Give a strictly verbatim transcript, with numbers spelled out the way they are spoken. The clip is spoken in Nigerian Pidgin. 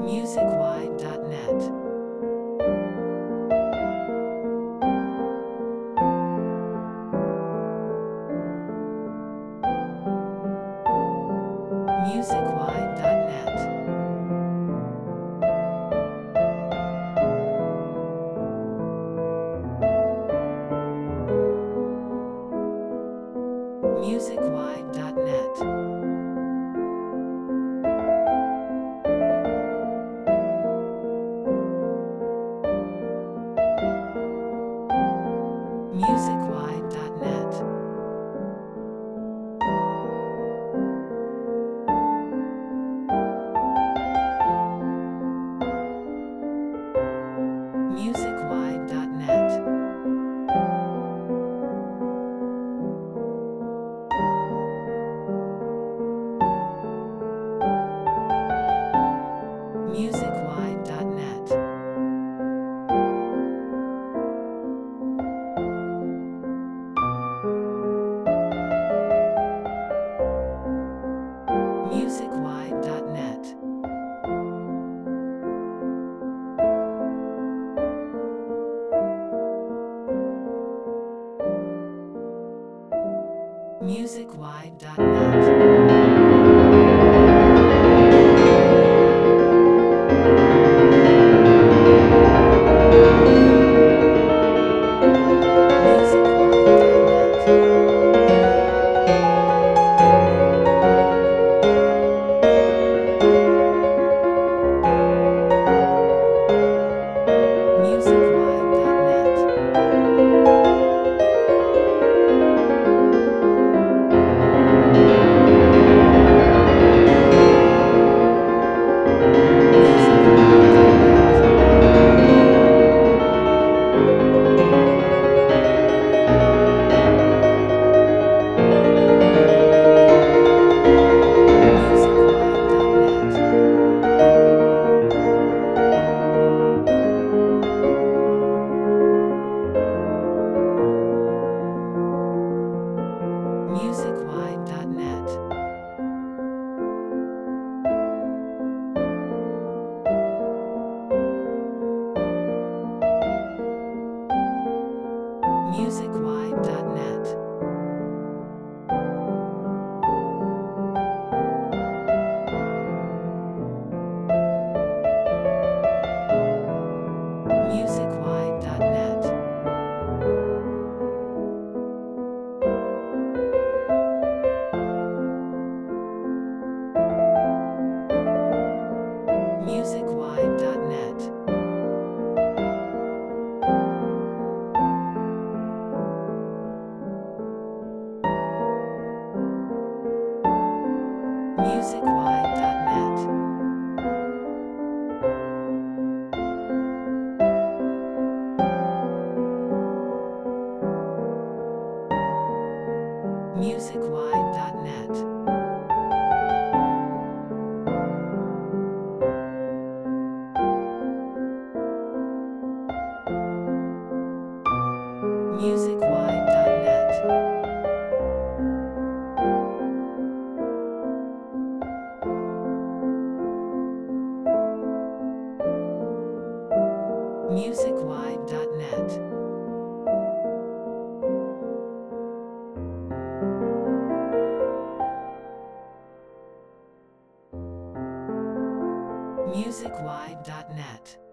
musicwide dot net. musicwide dot net. musicwide dot net. musicwide dot net. musicwide dot net. musicwide dot net. musicwide dot net. musicwide dot net. musicwide dot net. musicwide dot net. musicwide dot net. musicwide dot net. musicwide dot net. musicwide dot net. musicwide dot net. musicwide dot net. musicwide dot net. musicwide dot net.